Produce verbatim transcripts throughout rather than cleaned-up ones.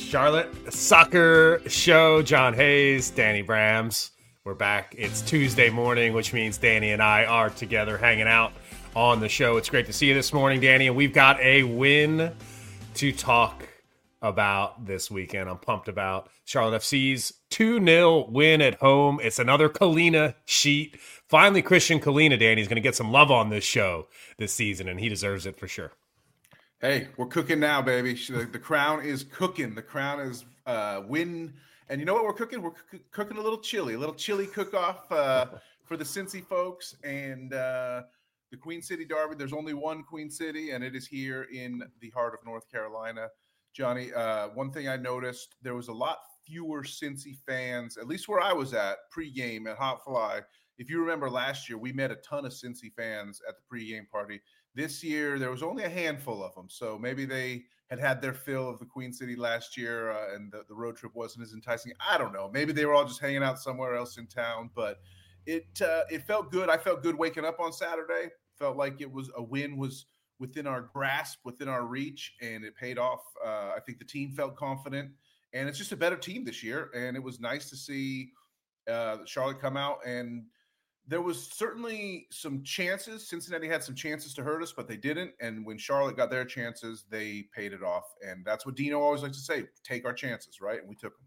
Charlotte Soccer Show. John Hayes, Danny Brams. We're back. It's Tuesday morning, which means Danny and I are together hanging out on the show. It's great to see you this morning, Danny, and we've got a win to talk about this weekend. I'm pumped about Charlotte F C's two nil win at home. It's another Kahlina sheet. Finally, Christian Kahlina, Danny, is going to get some love on this show this season, and he deserves it for sure. Hey, we're cooking now, baby. The, the crown is cooking. The crown is uh, win. And you know what we're cooking? We're c- cooking a little chili, a little chili cook-off uh, for the Cincy folks and uh, the Queen City Derby. There's only one Queen City, and it is here in the heart of North Carolina. Johnny, uh, one thing I noticed, there was a lot fewer Cincy fans, at least where I was at, pregame at Hot Fly. If you remember last year, we met a ton of Cincy fans at the pregame party. This year, there was only a handful of them. So maybe they had had their fill of the Queen City last year uh, and the, the road trip wasn't as enticing. I don't know. Maybe they were all just hanging out somewhere else in town. But it uh, it felt good. I felt good waking up on Saturday. Felt like it was a win was within our grasp, within our reach, and it paid off. Uh, I think the team felt confident. And it's just a better team this year. And it was nice to see uh, Charlotte come out and – there was certainly some chances. Cincinnati had some chances to hurt us, but they didn't. And when Charlotte got their chances, they paid it off. And that's what Dino always likes to say, take our chances, right? And we took them.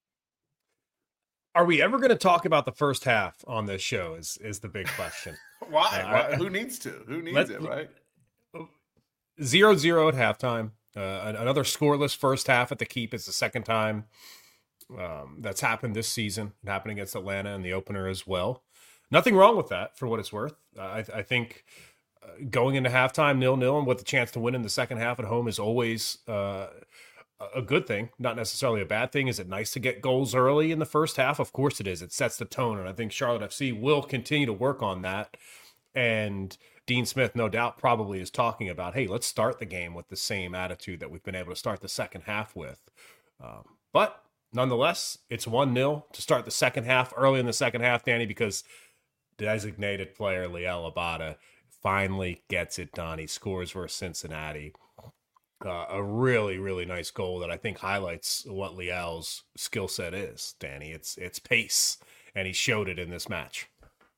Are we ever going to talk about the first half on this show is, is the big question. Why? Uh, Why? Who needs to? Who needs it, right? Zero zero at halftime. Uh, another scoreless first half at the Keep is the second time um, that's happened this season. It happened against Atlanta in the opener as well. Nothing wrong with that, for what it's worth. Uh, I, I think uh, going into halftime nil-nil and with the chance to win in the second half at home is always uh, a good thing, not necessarily a bad thing. Is it nice to get goals early in the first half? Of course it is. It sets the tone, and I think Charlotte F C will continue to work on that. And Dean Smith, no doubt, probably is talking about, hey, let's start the game with the same attitude that we've been able to start the second half with. Um, but nonetheless, it's one nil to start the second half, early in the second half, Danny, because designated player Liel Abada finally gets it done. He scores versus Cincinnati. Uh, a really, really nice goal that I think highlights what Liel's skill set is, Danny. It's it's pace, and he showed it in this match.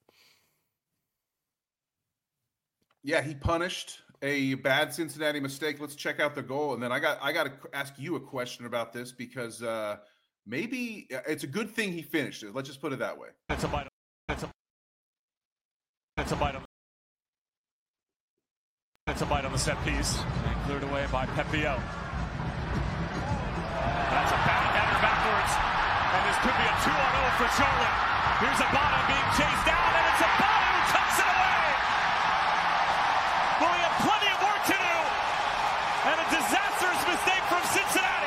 Yeah, he punished a bad Cincinnati mistake. Let's check out the goal, and then I got I got to ask you a question about this because uh, maybe it's a good thing he finished it. Let's just put it that way. It's a bite. It's a It's a bite on. It's a bite on the set piece and cleared away by Pepio. That's a bad header backwards, and this could be a two on oh for Charlotte. Here's Abada being chased down, and it's Abada who tucks it away. Well, he had plenty of work to do, and a disastrous mistake from Cincinnati.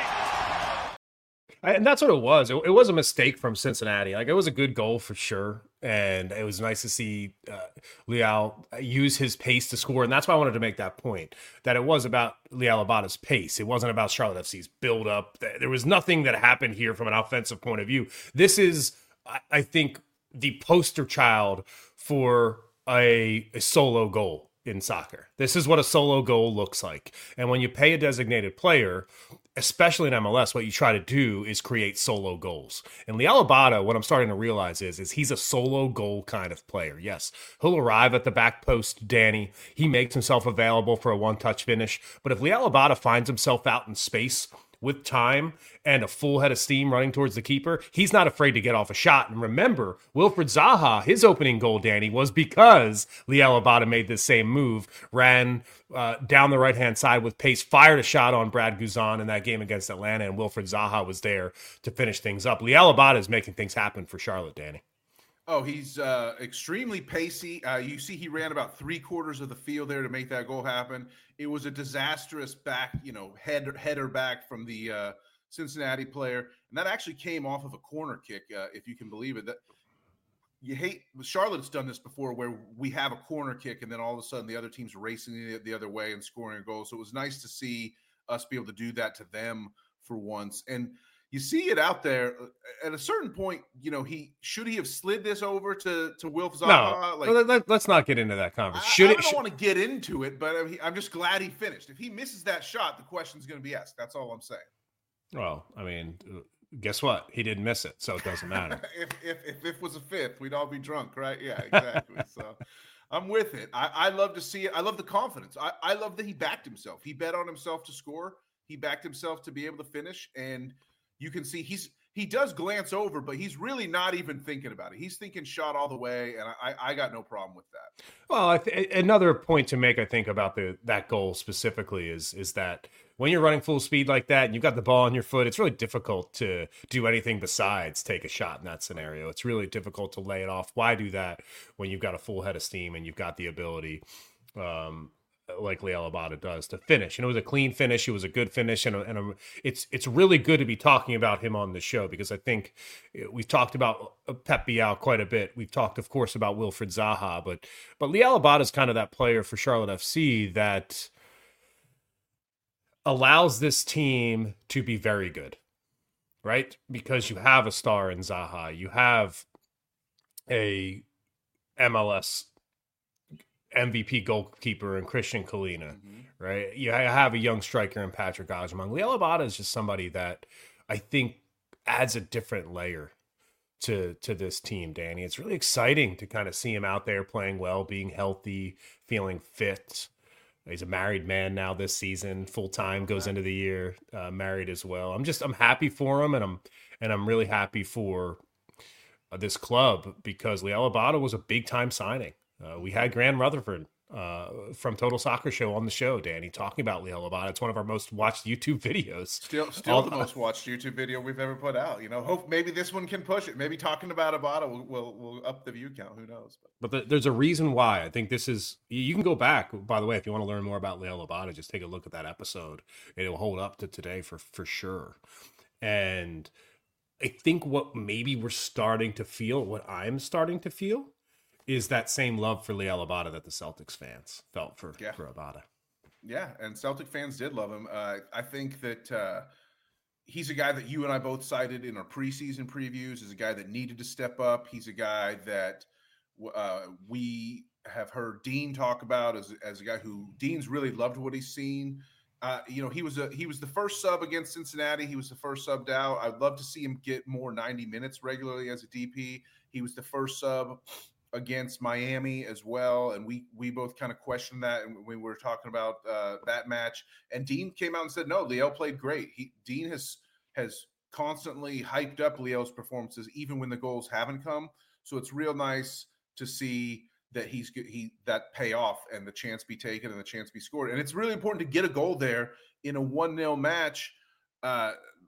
And that's what it was. It, it was a mistake from Cincinnati. Like, it was a good goal for sure. And it was nice to see uh, Liel use his pace to score. And that's why I wanted to make that point, that it was about Liel Abada's pace. It wasn't about Charlotte F C's build-up. There was nothing that happened here from an offensive point of view. This is, I think, the poster child for a, a solo goal in soccer. This is what a solo goal looks like. And when you pay a designated player, especially in M L S, what you try to do is create solo goals. And Liel Abada, what I'm starting to realize is, is he's a solo goal kind of player. Yes, he'll arrive at the back post, Danny. He makes himself available for a one-touch finish. But if Liel Abada finds himself out in space with time and a full head of steam running towards the keeper, he's not afraid to get off a shot. And remember, Wilfried Zaha, his opening goal, Danny, was because Liel Abada made this same move, ran uh, down the right-hand side with pace, fired a shot on Brad Guzan in that game against Atlanta, and Wilfried Zaha was there to finish things up. Liel Abada is making things happen for Charlotte, Danny. Oh, he's uh, extremely pacey. Uh, you see he ran about three quarters of the field there to make that goal happen. It was a disastrous back, you know, head, header back from the uh, Cincinnati player. And that actually came off of a corner kick, uh, if you can believe it. That you hate Charlotte's done this before where we have a corner kick and then all of a sudden the other team's racing the, the other way and scoring a goal. So it was nice to see us be able to do that to them for once. And you see it out there at a certain point, you know, he should he have slid this over to, to Wilf Zaha? No, like, let, let's not get into that conversation. I, Should I it, don't should, want to get into it, but I'm just glad he finished. If he misses that shot, the question's going to be asked. That's all I'm saying. Well, I mean, guess what? He didn't miss it, so it doesn't matter. if, if if it was a fifth, we'd all be drunk, right? Yeah, exactly. So I'm with it. I, I love to see it. I love the confidence. I, I love that he backed himself. He bet on himself to score. He backed himself to be able to finish. And you can see he's he does glance over, but he's really not even thinking about it. He's thinking shot all the way, and I, I got no problem with that. Well, I th- another point to make, I think, about the that goal specifically is is that when you're running full speed like that and you've got the ball on your foot, it's really difficult to do anything besides take a shot in that scenario. It's really difficult to lay it off. Why do that when you've got a full head of steam and you've got the ability, um, like Liel Abada does, to finish? And it was a clean finish. It was a good finish. And, a, and a, it's it's really good to be talking about him on the show, because I think we've talked about Pep Bial quite a bit. We've talked, of course, about Wilfried Zaha, but but Liel Abada is kind of that player for Charlotte F C that allows this team to be very good, right? Because you have a star in Zaha, you have a M L S M V P goalkeeper in Christian Kalina, mm-hmm. right? You have a young striker in Patrick Agyemang. Liel Abada is just somebody that I think adds a different layer to to this team, Danny. It's really exciting to kind of see him out there playing well, being healthy, feeling fit. He's a married man now this season, full time, goes into the year uh, married as well. I'm just I'm happy for him, and I'm and I'm really happy for uh, this club, because Liel Abada was a big time signing. Uh, we had Grant Rutherford uh, from Total Soccer Show on the show, Danny, talking about Liel Abada. It's one of our most watched YouTube videos. Still, still All, the most watched YouTube video we've ever put out. You know, hope maybe this one can push it. Maybe talking about Abada will will, will up the view count. Who knows? But, but the, there's a reason why. I think this is. You can go back, by the way, if you want to learn more about Liel Abada. Just take a look at that episode. It will hold up to today for for sure. And I think what maybe we're starting to feel, what I'm starting to feel, is that same love for Liel Abada that the Celtics fans felt for, yeah. for Abada. Yeah, and Celtic fans did love him. Uh, I think that uh, he's a guy that you and I both cited in our preseason previews as a guy that needed to step up. He's a guy that uh, we have heard Dean talk about as, as a guy who Dean's really loved what he's seen. Uh, you know, he was a he was the first sub against Cincinnati. He was the first subbed out. I'd love to see him get more ninety minutes regularly as a D P. He was the first sub against Miami as well, and we we both kind of questioned that when we were talking about uh, that match. And Dean came out and said, "No, Liel played great." He Dean has has constantly hyped up Liel's performances, even when the goals haven't come. So it's real nice to see that he's he that pay off and the chance be taken and the chance be scored. And it's really important to get a goal there in a one nil match. Uh,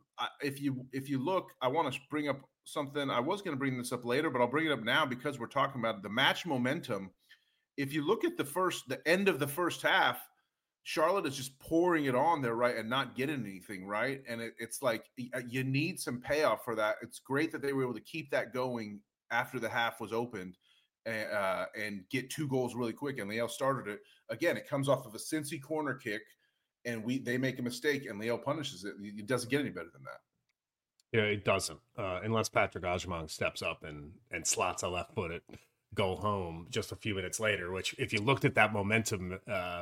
if you if you look, I want to bring up something. I was going to bring this up later, but I'll bring it up now because we're talking about the match momentum. If you look at the first, the end of the first half, Charlotte is just pouring it on there, right, and not getting anything, right? And it, it's like you need some payoff for that. It's great that they were able to keep that going after the half was opened and, uh, and get two goals really quick. And Liel started it. Again, it comes off of a Cincy corner kick, and we they make a mistake, and Liel punishes it. It doesn't get any better than that. Yeah, it doesn't, uh, unless Patrick Agyemang steps up and and slots a left-footed goal home just a few minutes later, which if you looked at that momentum uh,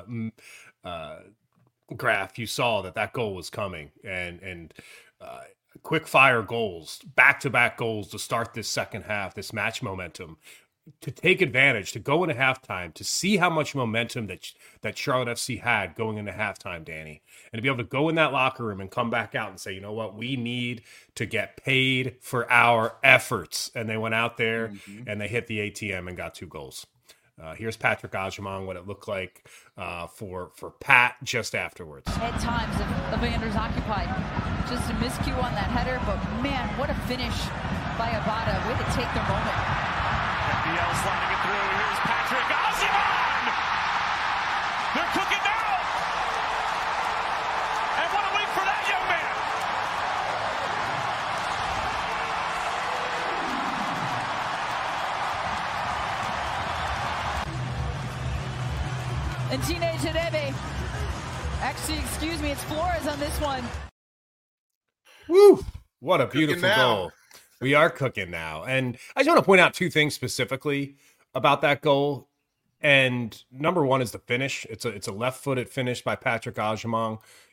uh, graph, you saw that that goal was coming. And, and uh, quick fire goals, back-to-back goals to start this second half, this match momentum, to take advantage, to go into halftime, to see how much momentum that that Charlotte F C had going into halftime, Danny, and to be able to go in that locker room and come back out and say, you know what, we need to get paid for our efforts. And they went out there mm-hmm. and they hit the A T M and got two goals. Uh, here's Patrick Agyemang, what it looked like uh, for for Pat just afterwards. At times, Evander's occupied. Just a miscue on that header, but man, what a finish by Abada. Way to take their moment. Biel sliding it through. Here's Patrick Agyemang! They're cooking now! And what a week for that young man! And Teenage Hadebe. Actually, excuse me, it's Flores on this one. Woo! What a beautiful goal. We are cooking now. And I just want to point out two things specifically about that goal. And number one is the finish. It's a it's a left-footed finish by Patrick Agyemang.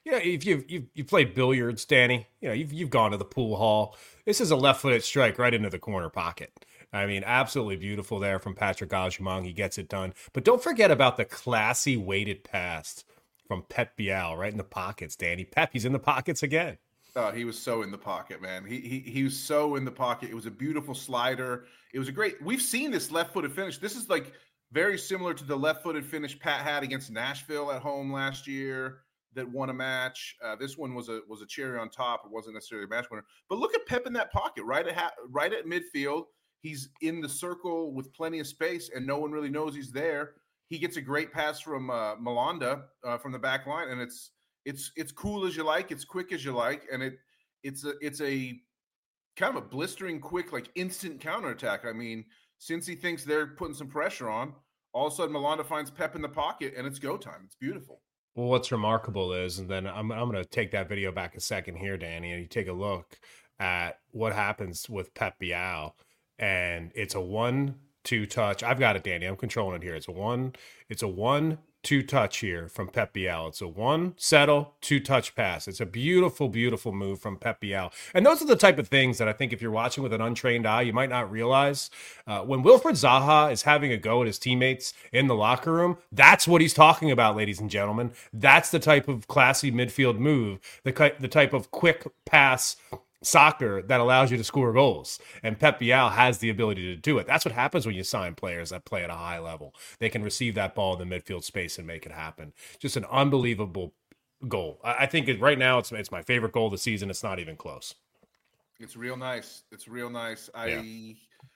Yeah, if you've, you've you've played billiards, Danny, you know you've you've gone to the pool hall. This is a left-footed strike right into the corner pocket. I mean, absolutely beautiful there from Patrick Agyemang. He gets it done. But don't forget about the classy weighted pass from Pep Bial right in the pockets, Danny. Pep, he's in the pockets again. Oh, he was so in the pocket, man. He he he was so in the pocket. It was a beautiful slider. It was a great. We've seen this left-footed finish. This is like very similar to the left-footed finish Pat had against Nashville at home last year that won a match. Uh, this one was a was a cherry on top. It wasn't necessarily a match winner. But look at Pep in that pocket, right at ha- right at midfield. He's in the circle with plenty of space, and no one really knows he's there. He gets a great pass from uh, Malanda uh, from the back line, and it's it's it's cool as you like, it's quick as you like, and it it's a it's a kind of a blistering quick, like instant counterattack. I mean, since he thinks they're putting some pressure on, all of a sudden Malanda finds Pep in the pocket, and it's go time. It's beautiful. Well, what's remarkable is, and then I'm I'm going to take that video back a second here, Danny, and you take a look at what happens with Pep Bial, and it's a one two touch. I've got it, Danny. I'm controlling it here. It's a one. It's a one two touch here from Pep Bial. It's a one settle two touch pass. It's a beautiful, beautiful move from Pep Bial. And those are the type of things that I think if you're watching with an untrained eye, you might not realize. Uh, when Wilfried Zaha is having a go at his teammates in the locker room, that's what he's talking about, ladies and gentlemen. That's the type of classy midfield move, the the type of quick pass soccer that allows you to score goals. And Pep Bial has the ability to do it. That's what happens when you sign players that play at a high level. They can receive that ball in the midfield space and make it happen. Just an unbelievable goal. I think it, right now it's it's my favorite goal of the season. It's not even close. It's real nice. It's real nice. I yeah,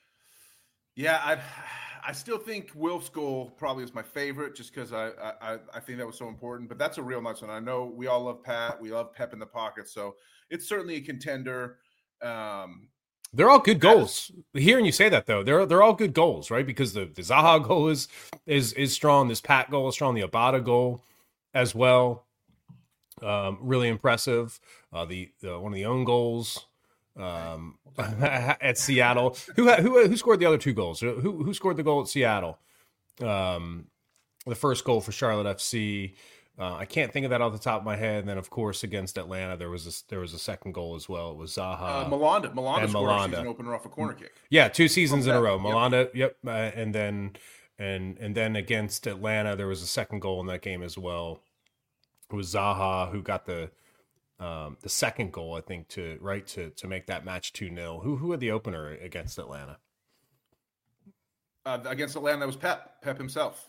yeah I I still think Wilf's goal probably is my favorite just because I, I I think that was so important. But that's a real nice one. I know we all love Pat. We love Pep in the pocket. So it's certainly a contender. Um, they're all good goals. Is, Hearing you say that though, they're they're all good goals, right? Because the, the Zaha goal is is is strong. This Pat goal is strong. The Abada goal as well, um, really impressive. Uh, the, the one of the own goals um, at Seattle. Who who who scored the other two goals? Who who scored the goal at Seattle? Um, the first goal for Charlotte F C. Uh, I can't think of that off the top of my head. And then, of course, against Atlanta, there was a, there was a second goal as well. It was Zaha. Uh, Malanda. Malanda and scored Malanda. a season opener off a corner kick. Yeah, two seasons in a row. Yep. Malanda, yep. Uh, and then and and then against Atlanta, there was a second goal in that game as well. It was Zaha who got the um, the second goal, I think, to right to to make that match two nil. Who who had the opener against Atlanta? Uh, against Atlanta, that was Pep. Pep himself.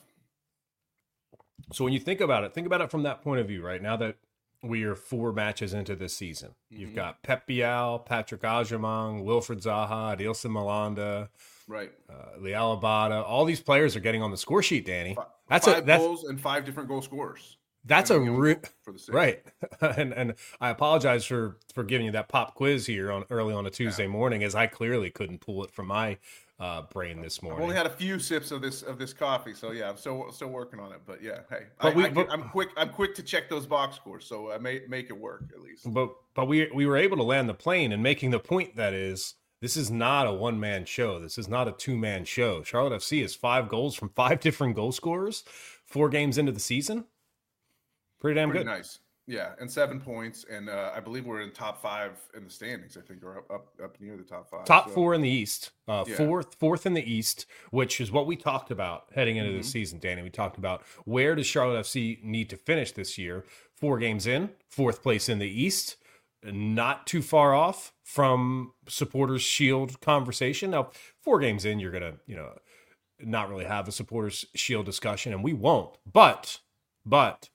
So when you think about it, think about it from that point of view, right? Now that we are four matches into this season, mm-hmm. You've got Pep Bial, Patrick Agyemang, Wilfried Zaha, Adilson Malanda, right? Uh, Liel Abada. All these players are getting on the score sheet, Danny. Five, that's five a that's, goals and five different goal scorers. That's a re- for the right, and and I apologize for for giving you that pop quiz here on early on a Tuesday yeah. morning, as I clearly couldn't pull it from my uh, brain this morning. I've only had a few sips of this of this coffee, so yeah, I'm still still working on it. But yeah, hey, but I, we, I but, I'm quick. I'm quick to check those box scores, so I may make it work at least. But but we we were able to land the plane, and making the point that is, this is not a one man show. This is not a two man show. Charlotte F C is five goals from five different goal scorers, four games into the season. Pretty damn Pretty good. Nice. Yeah, and seven points, and uh, I believe we're in top five in the standings. I think, or up up, up near the top five. Top so. four in the East, uh, yeah. fourth fourth in the East, which is what we talked about heading into mm-hmm. the season, Danny. We talked about where does Charlotte F C need to finish this year? Four games in, fourth place in the East, not too far off from Supporters Shield conversation. Now, four games in, you're gonna, you know, not really have a Supporters Shield discussion, and we won't. But, but.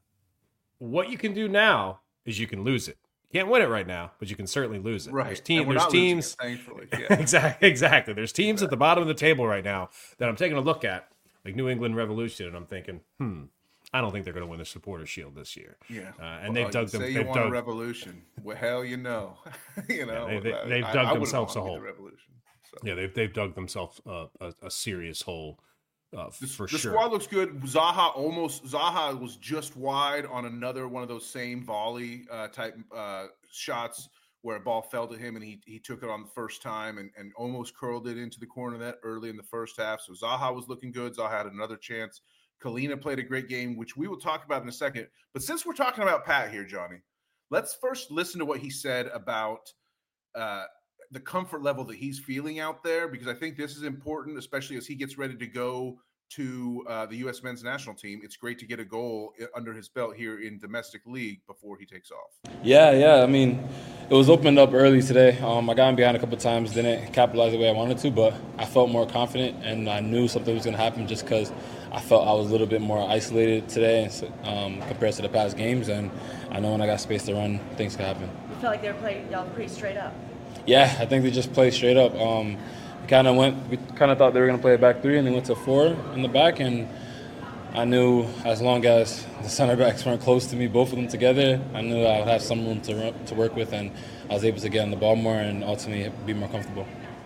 What you can do now is you can lose it. You can't win it right now, but you can certainly lose it. Right. There's, team, there's teams. It, thankfully. Yeah. exactly. Exactly. There's teams right. at the bottom of the table right now that I'm taking a look at, like New England Revolution, and I'm thinking, hmm, I don't think they're going to win the Supporters Shield this year. Yeah. Uh, and well, they've dug them. Say they've you want dug, a revolution. Well, hell, you know. you know. Yeah, they, they, they've I, dug I themselves a want hole. The revolution, so. Yeah, they've they've dug themselves a, a, a serious hole. Uh, the, for the sure. squad looks good. Zaha almost Zaha was just wide on another one of those same volley uh, type uh, shots where a ball fell to him and he he took it on the first time and, and almost curled it into the corner of that early in the first half. So Zaha was looking good. Zaha had another chance Kalina played a great game, which we will talk about in a second. But since we're talking about Pat here, Johnny, let's first listen to what he said about uh, the comfort level that he's feeling out there, because I think this is important, especially as he gets ready to go to uh, the U S men's national team. It's great to get a goal under his belt here in domestic league before he takes off. Yeah, yeah. I mean, it was opened up early today. Um, I got in behind a couple of times, didn't capitalize the way I wanted to, but I felt more confident, and I knew something was going to happen just because I felt I was a little bit more isolated today um, compared to the past games, and I know when I got space to run, things can happen. You felt like they were playing y'all pretty straight up? Yeah, I think they just played straight up. Um, we kind of went. We kind of thought they were going to play a back three, and they went to four in the back. And I knew as long as the center backs weren't close to me, both of them together, I knew I would have some room to run, to work with, and I was able to get on the ball more and ultimately be more comfortable.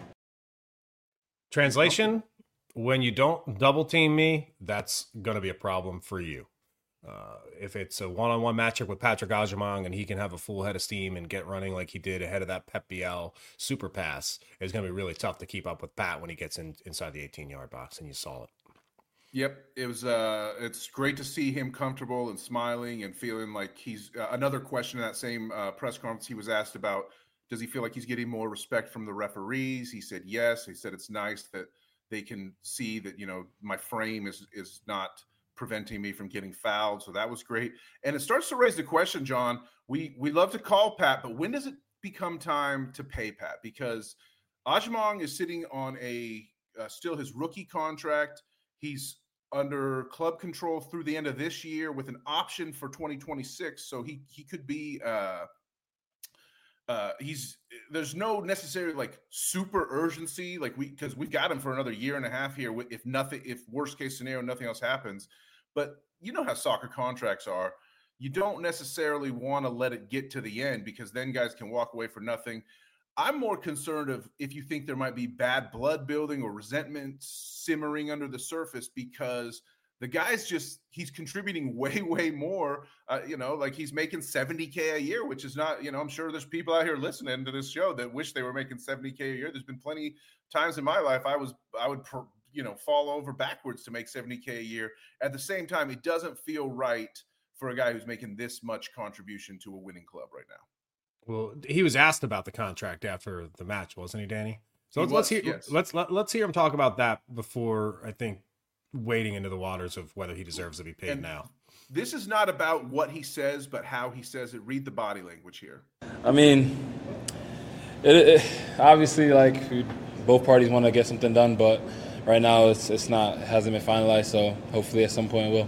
Translation: when you don't double team me, that's going to be a problem for you. Uh, if it's a one-on-one matchup with Patrick Agyemang and he can have a full head of steam and get running like he did ahead of that Pep Biel super pass, it's going to be really tough to keep up with Pat when he gets in inside the eighteen-yard box, and you saw it. Yep, it was. Uh, it's great to see him comfortable and smiling and feeling like he's uh, another question in that same uh, press conference. He was asked about, does he feel like he's getting more respect from the referees? He said yes. He said it's nice that they can see that, you know, my frame is is not preventing me from getting fouled. So that was great. And it starts to raise the question, John, we we love to call Pat, but when does it become time to pay Pat? Because Agyemang is sitting on a uh, still his rookie contract. He's under club control through the end of this year with an option for twenty twenty-six. So he he could be uh, uh, he's there's no necessarily like super urgency, like we because we've got him for another year and a half here. If nothing, if worst case scenario, nothing else happens. But you know how soccer contracts are. You don't necessarily want to let it get to the end, because then guys can walk away for nothing. I'm more concerned of if you think there might be bad blood building or resentment simmering under the surface, because the guy's just, he's contributing way, way more. Uh, you know, like he's making seventy K a year, which is not, you know, I'm sure there's people out here listening to this show that wish they were making seventy K a year. There's been plenty times in my life I was, I would, you know, fall over backwards to make seventy K a year. At the same time, it doesn't feel right for a guy who's making this much contribution to a winning club right now. Well, he was asked about the contract after the match, wasn't he, Danny? So let's, was, let's hear yes. let's let, let's hear him talk about that before, I think, wading into the waters of whether he deserves to be paid and now. This is not about what he says, but how he says it. Read the body language here. I mean, it, it obviously, like, both parties want to get something done, but right now it's it's not it hasn't been finalized. So hopefully at some point it will.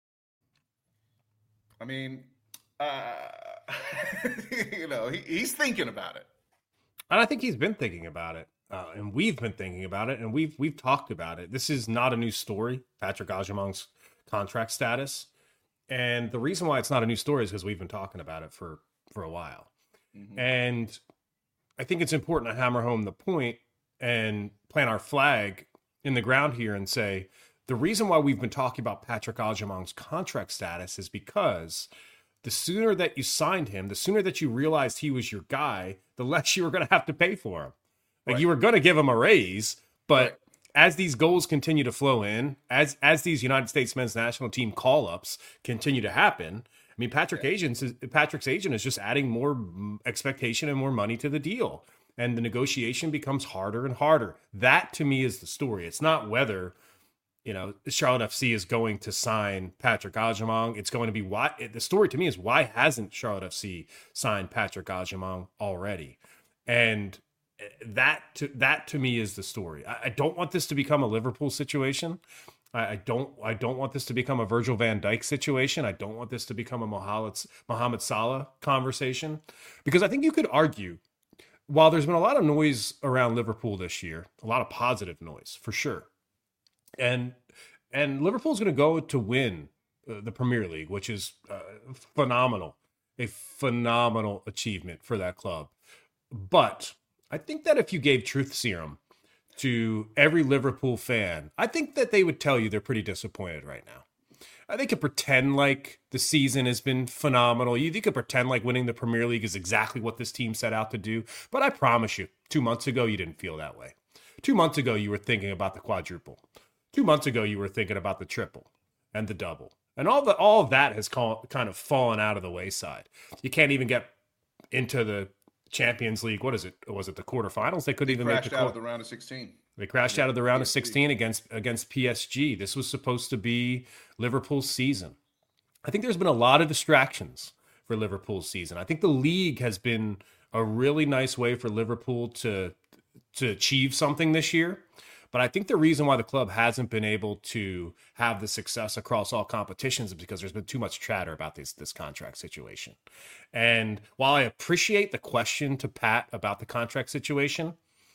I mean, uh, you know, he, he's thinking about it. And I think he's been thinking about it. Uh, and we've been thinking about it, and we've we've talked about it. This is not a new story, Patrick Agyemang's contract status. And the reason why it's not a new story is because we've been talking about it for, for a while. Mm-hmm. And I think it's important to hammer home the point and plant our flag in the ground here and say, the reason why we've been talking about Patrick Agyemang's contract status is because the sooner that you signed him, the sooner that you realized he was your guy, the less you were going to have to pay for him. Like right. You were going to give him a raise, but right. as these goals continue to flow in, as as these United States men's national team call-ups continue to happen, I mean, Patrick yeah. agents is, Patrick's agent is just adding more expectation and more money to the deal. And the negotiation becomes harder and harder. That, to me, is the story. It's not whether, you know, Charlotte F C is going to sign Patrick Agyemang. It's going to be why. The story to me is, why hasn't Charlotte F C signed Patrick Agyemang already? And that to that to me is the story. I, I don't want this to become a Liverpool situation. I, I don't I don't want this to become a Virgil van Dijk situation. I don't want this to become a Mohamed Mohamed Salah conversation, because I think you could argue, while there's been a lot of noise around Liverpool this year, a lot of positive noise for sure, and and Liverpool's going to go to win uh, the Premier League, which is uh, phenomenal, a phenomenal achievement for that club, but I think that if you gave truth serum to every Liverpool fan, I think that they would tell you they're pretty disappointed right now. They could pretend like the season has been phenomenal. You, you could pretend like winning the Premier League is exactly what this team set out to do. But I promise you, two months ago, you didn't feel that way. Two months ago, you were thinking about the quadruple. Two months ago, you were thinking about the triple. and the double. And all the all of that has call, kind of fallen out of the wayside. You can't even get into the Champions League. What is it? Was it the quarterfinals? They couldn't They even make crashed the out quarter. of the round of sixteen. They crashed out of the round of sixteen against against P S G. This was supposed to be Liverpool's season. I think there's been a lot of distractions for Liverpool's season. I think the league has been a really nice way for Liverpool to to achieve something this year. But I think the reason why the club hasn't been able to have the success across all competitions is because there's been too much chatter about this this contract situation. And while I appreciate the question to Pat about the contract situation,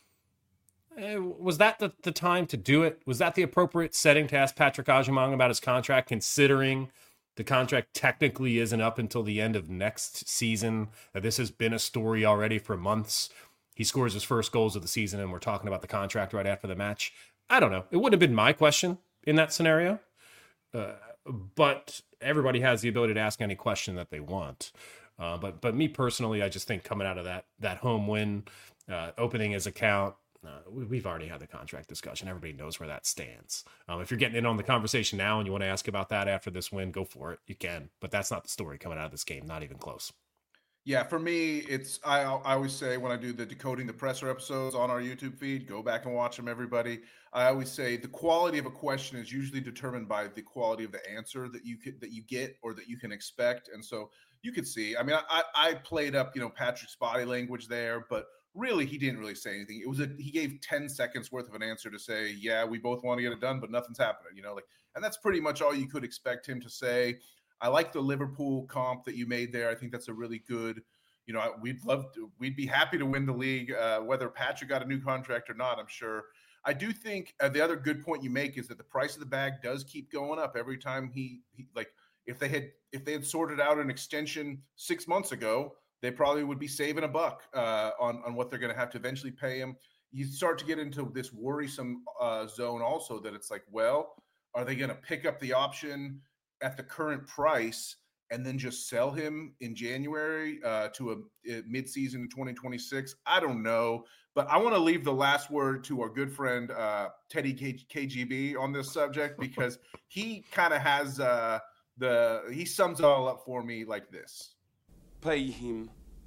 eh, was that the, the time to do it? Was that the appropriate setting to ask Patrick Agyemang about his contract, considering the contract technically isn't up until the end of next season? This has been a story already for months. He scores his first goals of the season, and we're talking about the contract right after the match. I don't know. It wouldn't have been my question in that scenario, uh, but everybody has the ability to ask any question that they want. Uh, but but me personally, I just think coming out of that that home win, uh, opening his account, uh, we, we've already had the contract discussion. Everybody knows where that stands. Um, if you're getting in on the conversation now and you want to ask about that after this win, go for it. You can. But that's not the story coming out of this game. Not even close. Yeah, for me, it's I, I always say when I do the Decoding the Presser episodes on our YouTube feed, go back and watch them, everybody. I always say the quality of a question is usually determined by the quality of the answer that you could, that you get or that you can expect. And so you could see, I mean, I, I played up, you know, Patrick's body language there, but really he didn't really say anything. It was a he gave ten seconds worth of an answer to say, yeah, we both want to get it done, but nothing's happening, you know, like, and that's pretty much all you could expect him to say. I like the Liverpool comp that you made there. I think that's a really good, you know, we'd love to, we'd be happy to win the league, uh, whether Patrick got a new contract or not, I'm sure. I do think uh, the other good point you make is that the price of the bag does keep going up every time he, he like, if they had, if they had sorted out an extension six months ago, they probably would be saving a buck uh, on, on what they're going to have to eventually pay him. You start to get into this worrisome uh, zone also that it's like, well, are they going to pick up the option at the current price and then just sell him in January uh, to a, a midseason in twenty twenty-six? I don't know, but I want to leave the last word to our good friend uh, Teddy K- KGB on this subject, because he kind of has uh, the he sums it all up for me like this: pay him,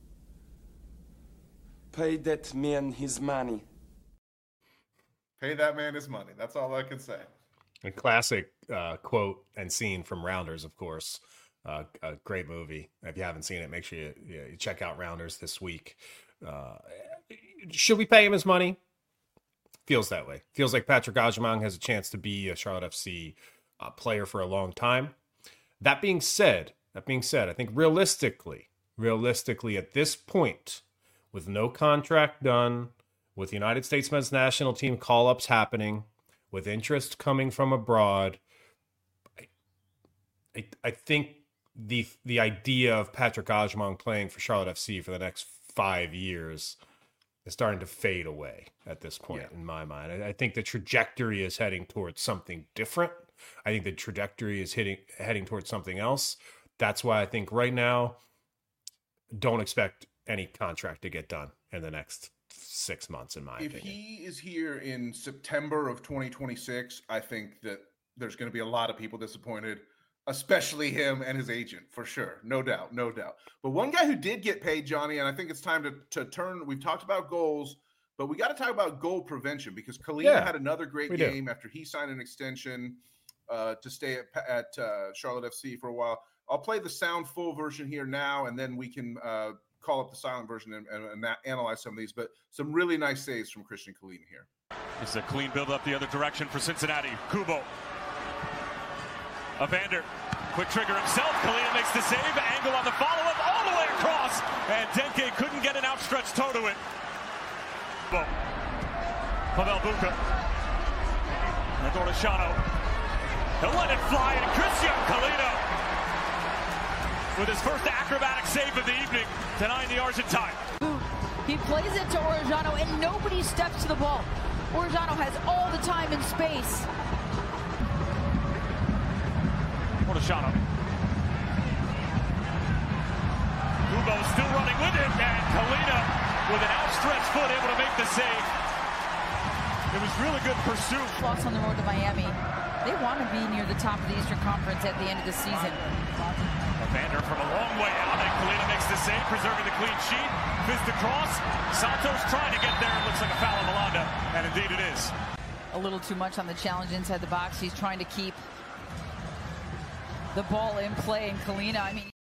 pay that man his money. Pay that man his money. That's all I can say. A classic uh, quote and scene from Rounders, of course. Uh, a great movie. If you haven't seen it, make sure you, you check out Rounders this week. Uh, should we pay him his money? Feels that way. Feels like Patrick Agyemang has a chance to be a Charlotte F C uh, player for a long time. That being said, that being said, I think realistically, realistically at this point, with no contract done, with the United States men's national team call-ups happening, with interest coming from abroad, I, I, I think the the idea of Patrick Agyemang playing for Charlotte F C for the next five years is starting to fade away at this point, yeah. in my mind. I, I think the trajectory is heading towards something different. I think the trajectory is hitting heading towards something else. That's why I think right now, don't expect any contract to get done in the next six months, in my if opinion. If he is here in September of twenty twenty-six, I think that there's going to be a lot of people disappointed, especially him and his agent, for sure. No doubt, no doubt. But one guy who did get paid, Johnny, and I think it's time to, to turn, we've talked about goals, but we got to talk about goal prevention, because Kalina yeah, had another great game do. after he signed an extension uh, to stay at, at uh, Charlotte F C for a while. I'll play the sound full version here now, and then we can uh, call up the silent version and, and, and analyze some of these. But some really nice saves from Christian Kalina here. It's a clean build up the other direction for Cincinnati. Kubo. Evander, quick trigger himself. Kalina makes the save. Angle on the follow-up, all the way across. And Denke couldn't get an outstretched toe to it. Boom. Pavel Buka. Adorashano. He'll let it fly, and Christian Kalina with his first acrobatic save of the evening, denying the Argentine. He plays it to Orejano, and nobody steps to the ball. Orejano has all the time and space. Orejano. Kubo still running with it, and Kalina with an outstretched foot able to make the save. It was really good pursuit. Lost on the road to Miami. They want to be near the top of the Eastern Conference at the end of the season. Evander from a long way out, and Kalina makes the save, preserving the clean sheet. Fist across. Santos trying to get there. It looks like a foul on Malanda, and indeed it is. A little too much on the challenge inside the box. He's trying to keep the ball in play, and Kalina, I mean.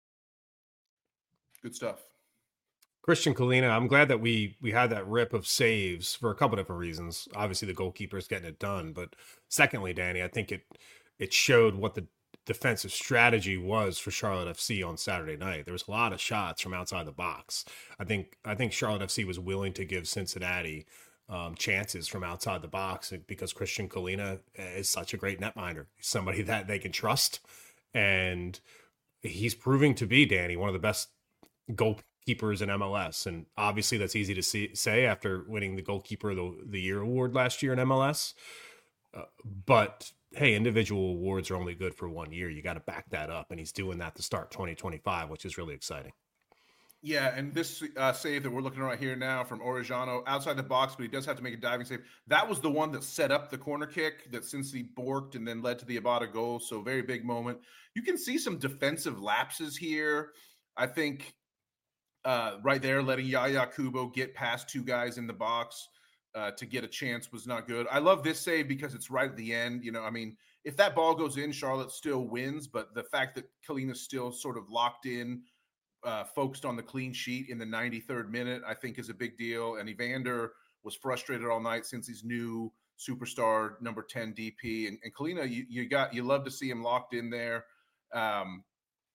Good stuff. Christian Kalina, I'm glad that we we had that rip of saves for a couple different reasons. Obviously, the goalkeeper is getting it done, but secondly, Danny, I think it it showed what the defensive strategy was for Charlotte F C on Saturday night. There was a lot of shots from outside the box. I think I think Charlotte F C was willing to give Cincinnati um, chances from outside the box because Christian Kalina is such a great netminder. He's somebody that they can trust, and he's proving to be, Danny, one of the best goalkeepers in M L S. And obviously that's easy to see, say after winning the goalkeeper of the, the year award last year in M L S. Uh, but hey, individual awards are only good for one year. You got to back that up. And he's doing that to start twenty twenty-five, which is really exciting. Yeah, and this uh, save that we're looking at right here now from Orejano, outside the box, but he does have to make a diving save. That was the one that set up the corner kick that Cincy borked and then led to the Abada goal. So very big moment. You can see some defensive lapses here. I think uh, right there, letting Yaya Kubo get past two guys in the box uh, to get a chance was not good. I love this save because it's right at the end. You know, I mean, if that ball goes in, Charlotte still wins, but the fact that Kalina's still sort of locked in, Uh, focused on the clean sheet in the ninety-third minute, I think is a big deal. And Evander was frustrated all night since he's new superstar number ten D P. And, and Kalina, you, you got you love to see him locked in there. Um,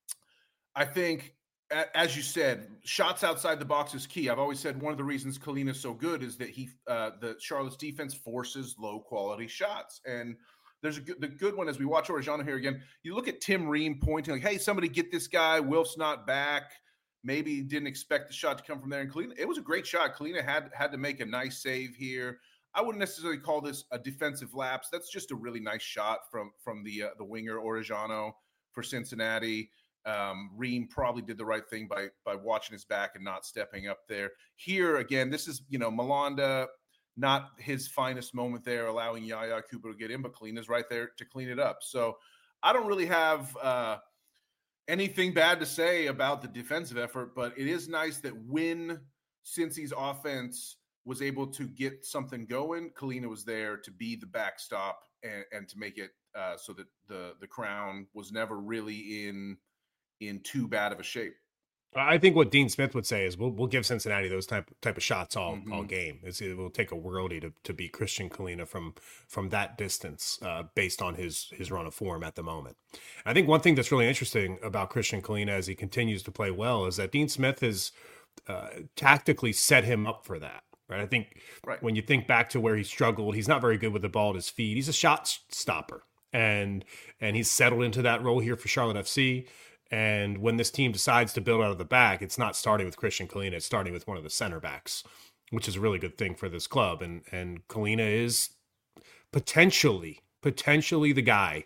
I think, a, as you said, shots outside the box is key. I've always said one of the reasons Kalina is so good is that he, uh, the Charlotte's defense forces low quality shots. And there's a good, the good one as we watch Orejano here again. You look at Tim Ream pointing like, "Hey, somebody get this guy. Wilf's not back." Maybe didn't expect the shot to come from there. And Kalina, it was a great shot. Kalina had had to make a nice save here. I wouldn't necessarily call this a defensive lapse. That's just a really nice shot from from the uh, the winger Orejano for Cincinnati. Um, Ream probably did the right thing by by watching his back and not stepping up there. Here again, this is you know Malanda. Not his finest moment there, allowing Yaya Kubo to get in, but Kalina's right there to clean it up. So I don't really have uh, anything bad to say about the defensive effort, but it is nice that when Cincy's offense was able to get something going, Kalina was there to be the backstop and, and to make it uh, so that the the Crown was never really in in too bad of a shape. I think what Dean Smith would say is we'll we'll give Cincinnati those type type of shots all Mm-hmm. all game. It's, it will take a worldie to to beat Christian Kalina from from that distance uh, based on his his run of form at the moment. I think one thing that's really interesting about Christian Kalina as he continues to play well is that Dean Smith has uh, tactically set him up for that. Right. I think Right. when you think back to where he struggled, he's not very good with the ball at his feet. He's a shot stopper, and and he's settled into that role here for Charlotte F C. And when this team decides to build out of the back, it's not starting with Christian Kalina. It's starting with one of the center backs, which is a really good thing for this club. And and Kalina is potentially, potentially the guy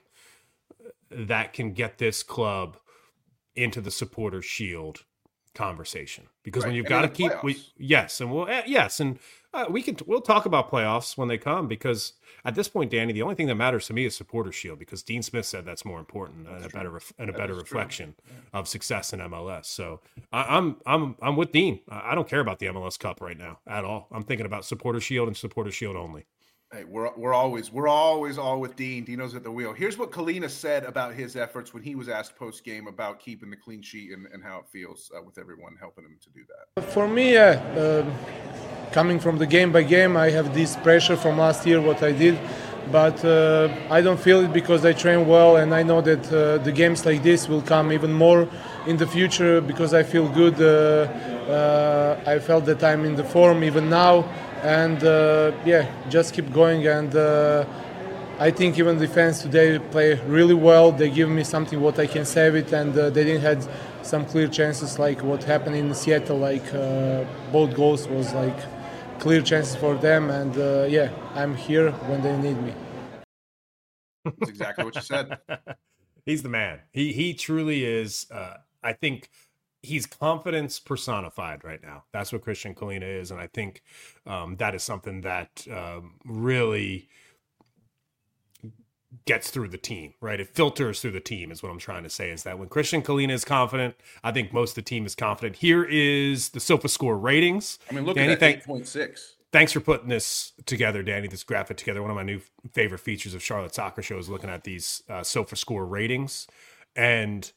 that can get this club into the supporter shield conversation. Because Right. when you've And got to in the keep, we, playoffs. yes, and we'll, eh, yes, and uh, we can, we'll talk about playoffs when they come, because at this point, Danny, the only thing that matters to me is supporter shield, because Dean Smith said that's more important and a better ref, and a That better is true. reflection of success in M L S. So I, I'm I'm I'm with Dean. I I don't care about the M L S Cup right now at all. I'm thinking about supporter shield and supporter shield only. Hey, we're we're always we're always all with Dean. Dino's at the wheel. Here's what Kalina said about his efforts when he was asked post game about keeping the clean sheet and, and how it feels uh, with everyone helping him to do that. For me, yeah, um, coming from the game by game, I have this pressure from last year, what I did, but uh, I don't feel it because I train well, and I know that uh, the games like this will come even more in the future because I feel good. Uh, uh, I felt that I'm in the form even now, and uh, yeah, just keep going. And uh, I think even defense today play really well. They give me something what I can save it, and uh, they didn't have some clear chances like what happened in Seattle. Like uh, both goals was like clear chances for them, and uh, yeah, I'm here when they need me. That's exactly what you said. He's the man. He he truly is. Uh, I think he's confidence personified right now. That's what Christian Kalina is, and I think um, that is something that um, really gets through the team, right? It filters through the team is what I'm trying to say, is that when Christian Kahlina is confident, I think most of the team is confident. Here is the SofaScore ratings. I mean, look Danny, at that, thank, eight point six. Thanks for putting this together, Danny, this graphic together. One of my new favorite features of Charlotte Soccer Show is looking at these uh, SofaScore ratings. And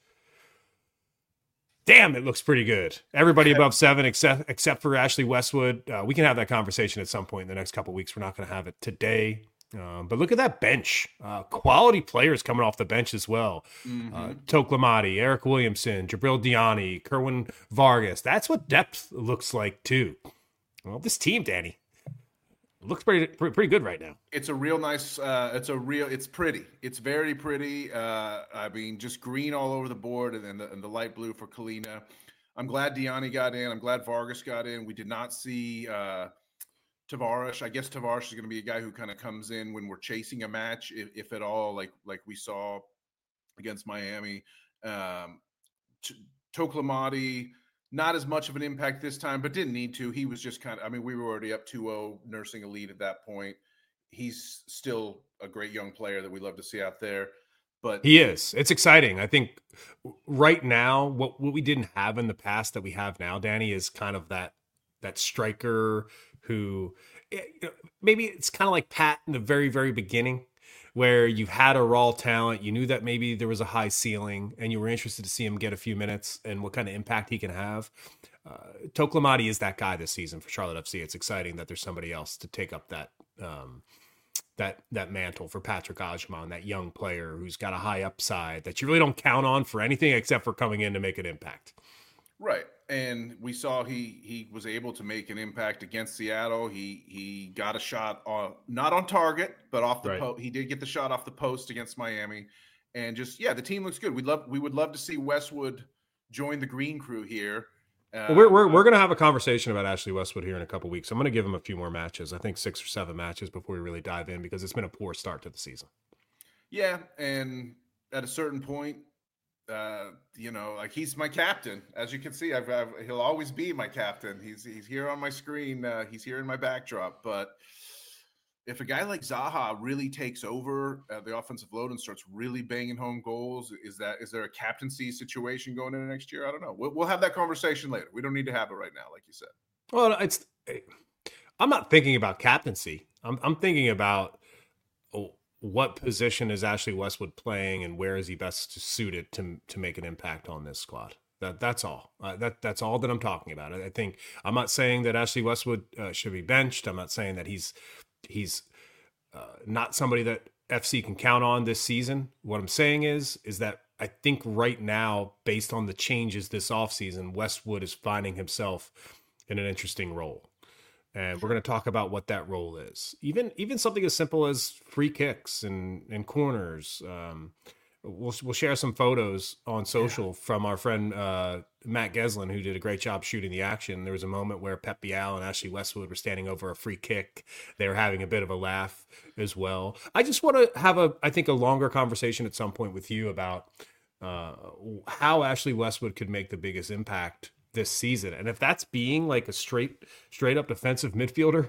damn, it looks pretty good. Everybody above seven except except for Ashley Westwood. Uh, we can have that conversation at some point in the next couple of weeks. We're not going to have it today. Um, but look at that bench. Uh, quality players coming off the bench as well. Mm-hmm. Uh, Toklamati, Eric Williamson, Jabril Diani, Kerwin Vargas. That's what depth looks like too. Well, this team, Danny, looks pretty, pretty pretty good right now. It's a real nice, uh, it's a real, it's pretty. It's very pretty. Uh, I mean, just green all over the board and then the, and the light blue for Kahlina. I'm glad Diani got in. I'm glad Vargas got in. We did not see uh, Tavares. I guess Tavares is going to be a guy who kind of comes in when we're chasing a match, if, if at all, like like we saw against Miami. Um, T- Toklamati, not as much of an impact this time, but didn't need to. He was just kind of, I mean, we were already up two oh, nursing a lead at that point. He's still a great young player that we love to see out there. But he is. It's exciting. I think right now, what, what we didn't have in the past that we have now, Danny, is kind of that that striker who maybe it's kind of like Pat in the very, very beginning, where you had a raw talent. You knew that maybe there was a high ceiling and you were interested to see him get a few minutes and what kind of impact he can have. Uh, Toklamati is that guy this season for Charlotte F C. It's exciting that there's somebody else to take up that um, that that mantle for Patrick Ajman, that young player who's got a high upside that you really don't count on for anything except for coming in to make an impact. Right. And we saw he he was able to make an impact against Seattle. He he got a shot on, not on target, but off the right. post. He did get the shot off the post against Miami. And just, yeah, the team looks good. We'd love we would love to see Westwood join the green crew here. Uh, well, we're we're, we're going to have a conversation about Ashley Westwood here in a couple of weeks. I'm going to give him a few more matches. I think six or seven matches before we really dive in, because it's been a poor start to the season. Yeah, and at a certain point, uh, you know, like he's my captain. As you can see, I've, I've he'll always be my captain. He's he's here on my screen. Uh, he's here in my backdrop. But if a guy like Zaha really takes over uh, the offensive load and starts really banging home goals, is that is there a captaincy situation going into next year? I don't know. We'll, we'll have that conversation later. We don't need to have it right now, like you said. Well, it's I'm not thinking about captaincy. I'm I'm thinking about oh, what position is Ashley Westwood playing and where is he best suited to to make an impact on this squad. That that's all. Uh, that that's all that I'm talking about. I, I think I'm not saying that Ashley Westwood uh, should be benched. I'm not saying that he's he's uh, not somebody that F C can count on this season. What I'm saying is is that I think right now, based on the changes this offseason, Westwood is finding himself in an interesting role. And we're going to talk about what that role is. Even even something as simple as free kicks and, and corners. Um, we'll we'll share some photos on social yeah. from our friend uh, Matt Geslin, who did a great job shooting the action. There was a moment where Pep Bial and Ashley Westwood were standing over a free kick. They were having a bit of a laugh as well. I just want to have, a, I think, a longer conversation at some point with you about uh, how Ashley Westwood could make the biggest impact this season. And if that's being like a straight straight up defensive midfielder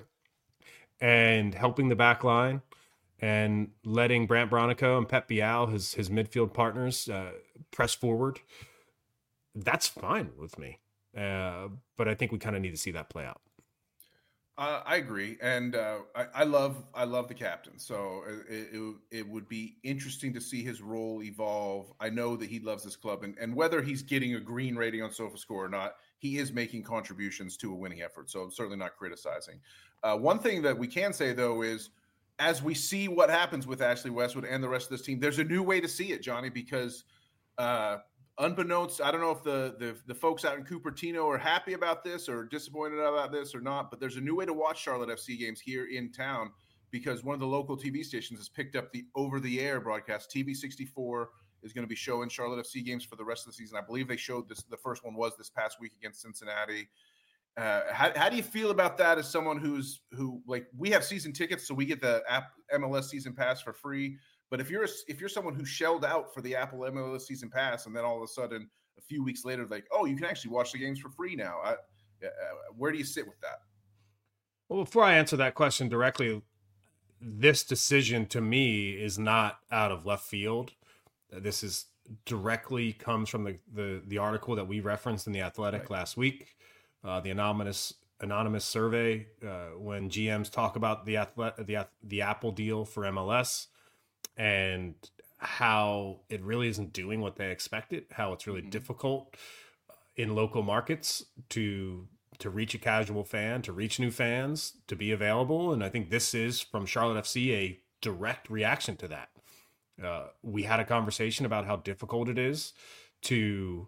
and helping the back line and letting Brant Bronico and Pep Bial, his his midfield partners, uh, press forward, that's fine with me. Uh, but I think we kind of need to see that play out. Uh, I agree, and uh, I, I love I love the captain. So it, it it would be interesting to see his role evolve. I know that he loves this club, and, and whether he's getting a green rating on SofaScore or not, he is making contributions to a winning effort. So I'm certainly not criticizing. Uh, one thing that we can say though is, as we see what happens with Ashley Westwood and the rest of this team, there's a new way to see it, Johnny, because. Uh, Unbeknownst, I don't know if the, the the folks out in Cupertino are happy about this or disappointed about this or not, but there's a new way to watch Charlotte F C games here in town, because one of the local T V stations has picked up the over-the-air broadcast. T V sixty-four is going to be showing Charlotte F C games for the rest of the season. I believe they showed this. The first one was this past week against Cincinnati. Uh, how, how do you feel about that as someone who's who like we have season tickets, so we get the app M L S season pass for free. But if you're a, if you're someone who shelled out for the Apple M L S season pass, and then all of a sudden a few weeks later, like, oh, you can actually watch the games for free now. I, uh, where do you sit with that? Well, before I answer that question directly, this decision to me is not out of left field. This is directly comes from the, the, the article that we referenced in The Athletic right. last week, uh, the anonymous anonymous survey uh, when G Ms talk about the athlete, the the Apple deal for M L S and how it really isn't doing what they expected, how it's really mm-hmm. difficult in local markets to to reach a casual fan, to reach new fans, to be available. And I think this is, from Charlotte F C, a direct reaction to that. Uh, we had a conversation about how difficult it is to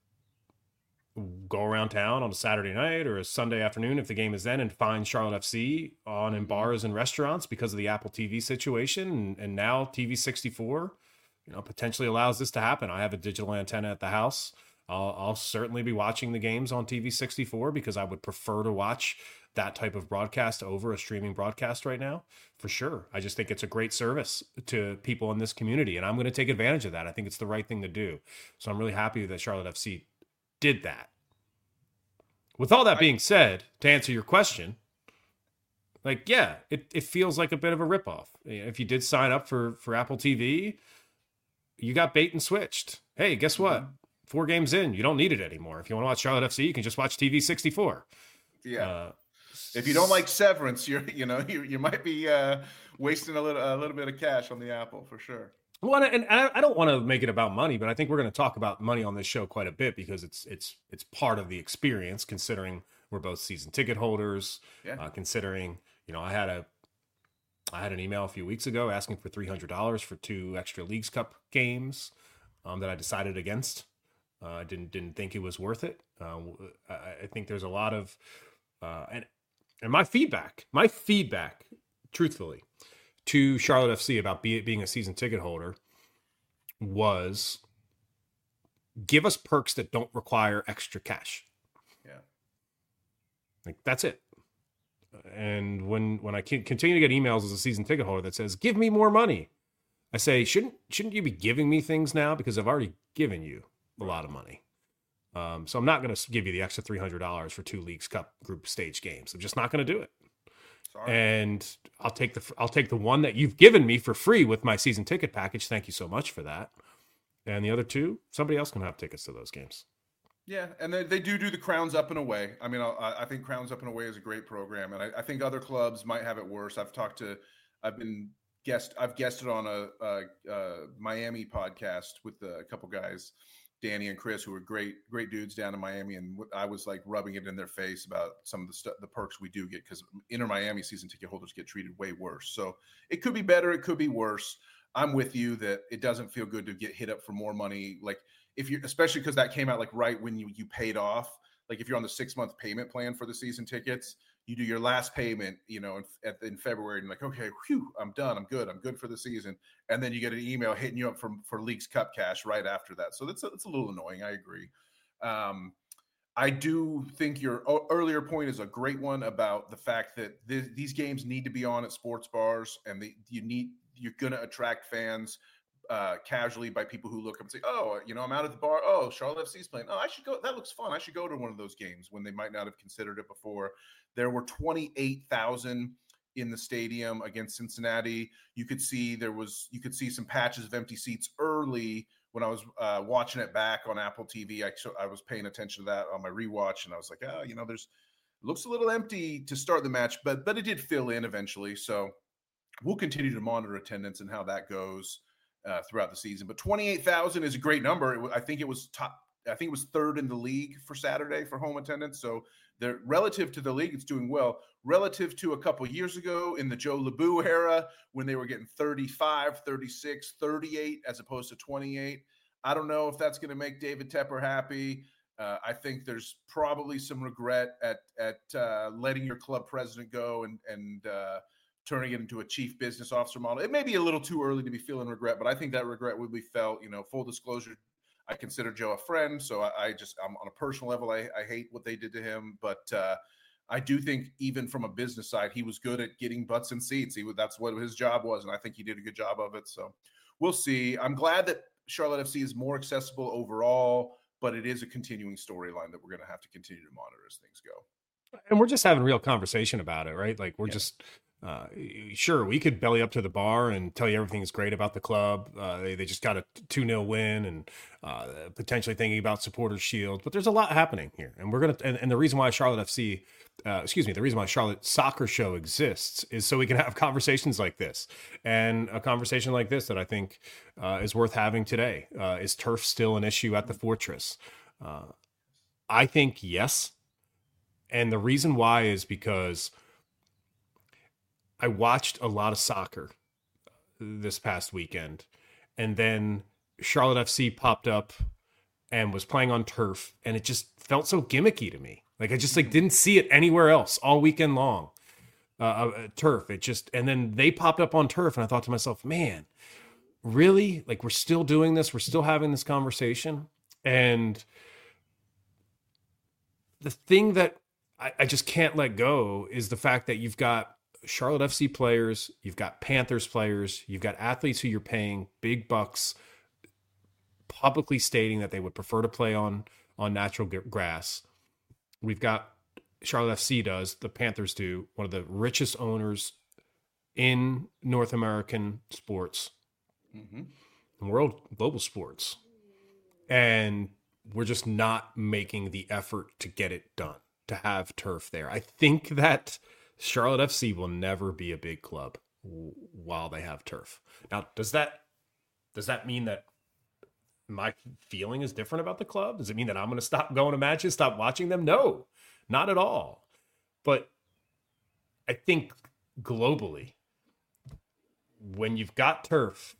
go around town on a Saturday night or a Sunday afternoon if the game is then and find Charlotte F C on in bars and restaurants because of the Apple T V situation. And, and now T V sixty-four, you know, potentially allows this to happen. I have a digital antenna at the house. I'll, I'll certainly be watching the games on T V sixty-four because I would prefer to watch that type of broadcast over a streaming broadcast right now, for sure. I just think it's a great service to people in this community, and I'm going to take advantage of that. I think it's the right thing to do. So I'm really happy that Charlotte F C did that. With all that being said, to answer your question, like, yeah, it, it feels like a bit of a ripoff. If you did sign up for, for Apple T V, you got bait and switched. Hey, guess what? Mm-hmm. Four games in, you don't need it anymore. If you want to watch Charlotte F C, you can just watch T V sixty-four. Yeah. Uh, if you don't like Severance, you're you know you you might be uh, wasting a little a little bit of cash on the Apple for sure. Well, and I don't want to make it about money, but I think we're going to talk about money on this show quite a bit because it's it's it's part of the experience. Considering we're both season ticket holders, yeah. uh, considering you know I had a I had an email a few weeks ago asking for three hundred dollars for two extra Leagues Cup games um, that I decided against. I uh, didn't didn't think it was worth it. Uh, I, I think there's a lot of uh, and and my feedback, my feedback, truthfully, to Charlotte F C about be, being a season ticket holder was give us perks that don't require extra cash. Yeah, like that's it. And when when I continue to get emails as a season ticket holder that says give me more money, I say shouldn't shouldn't you be giving me things now because I've already given you a lot of money. Um, so I'm not going to give you the extra three hundred dollars for two Leagues Cup group stage games. I'm just not going to do it. Sorry. And I'll take the I'll take the one that you've given me for free with my season ticket package. Thank you so much for that. And the other two, somebody else can have tickets to those games. Yeah, and they, they do do the Crowns Up and Away. I mean, I, I think Crowns Up and Away is a great program, and I, I think other clubs might have it worse. I've talked to, I've been guest, I've guested on a, a, a Miami podcast with a couple guys, Danny and Chris, who are great, great dudes down in Miami. And I was like rubbing it in their face about some of the stuff, the perks we do get, because Inter Miami season ticket holders get treated way worse. So it could be better. It could be worse. I'm with you that it doesn't feel good to get hit up for more money. Like if you, especially because that came out like right when you, you paid off, like if you're on the six month payment plan for the season tickets, you do your last payment, you know, in, at, in February, and you're like, okay, whew, I'm done. I'm good. I'm good for the season. And then you get an email hitting you up for, for Leagues Cup cash right after that. So that's a, that's a little annoying. I agree. Um, I do think your earlier point is a great one about the fact that th- these games need to be on at sports bars, and the, you need, you're going to attract fans uh, casually by people who look up and say, oh, you know, I'm out at the bar. Oh, Charlotte F C's playing. Oh, I should go. That looks fun. I should go to one of those games when they might not have considered it before. There were twenty-eight thousand in the stadium against Cincinnati. You could see there was, you could see some patches of empty seats early when I was uh, watching it back on Apple T V. I, I was paying attention to that on my rewatch, and I was like, oh, you know, there's, it looks a little empty to start the match, but, but it did fill in eventually. So we'll continue to monitor attendance and how that goes uh, throughout the season. But twenty-eight thousand is a great number. It, I think it was top, I think it was third in the league for Saturday for home attendance. So they're relative to the league, it's doing well. Relative to a couple of years ago in the Joe LeBou era, when they were getting thirty-five, thirty-six, thirty-eight, as opposed to twenty-eight. I don't know if that's going to make David Tepper happy. Uh, I think there's probably some regret at at uh, letting your club president go and and uh, turning it into a chief business officer model. It may be a little too early to be feeling regret, but I think that regret will be felt. You know, full disclosure, I consider Joe a friend, so I, I just, I'm on a personal level, I, I hate what they did to him, but uh, I do think even from a business side, he was good at getting butts in seats. He that's what his job was, and I think he did a good job of it. So we'll see. I'm glad that Charlotte F C is more accessible overall, but it is a continuing storyline that we're going to have to continue to monitor as things go. And we're just having real conversation about it, right? Like we're yeah. just Uh, sure, we could belly up to the bar and tell you everything's great about the club. Uh, they, they just got a two nil win and uh, potentially thinking about supporters shield, but there's a lot happening here. And we're going to, and, and the reason why Charlotte F C, uh, excuse me, the reason why Charlotte Soccer Show exists is so we can have conversations like this, and a conversation like this that I think uh, is worth having today. Uh, is turf still an issue at the Fortress? Uh, I think yes. And the reason why is because I watched a lot of soccer this past weekend, and then Charlotte F C popped up and was playing on turf, and it just felt so gimmicky to me. Like I just like didn't see it anywhere else all weekend long. Uh, uh, turf, it just, and then they popped up on turf, and I thought to myself, man, really? Like we're still doing this? We're still having this conversation? And the thing that I, I just can't let go is the fact that you've got Charlotte F C players, you've got Panthers players, you've got athletes who you're paying big bucks publicly stating that they would prefer to play on on natural grass. We've got Charlotte F C does, the Panthers do, one of the richest owners in North American sports, mm-hmm. world global sports. And we're just not making the effort to get it done, to have turf there. I think that Charlotte F C will never be a big club w- while they have turf. Now, does that does that mean that my feeling is different about the club? Does it mean that I'm going to stop going to matches, stop watching them? No, not at all. But I think globally, when you've got turf,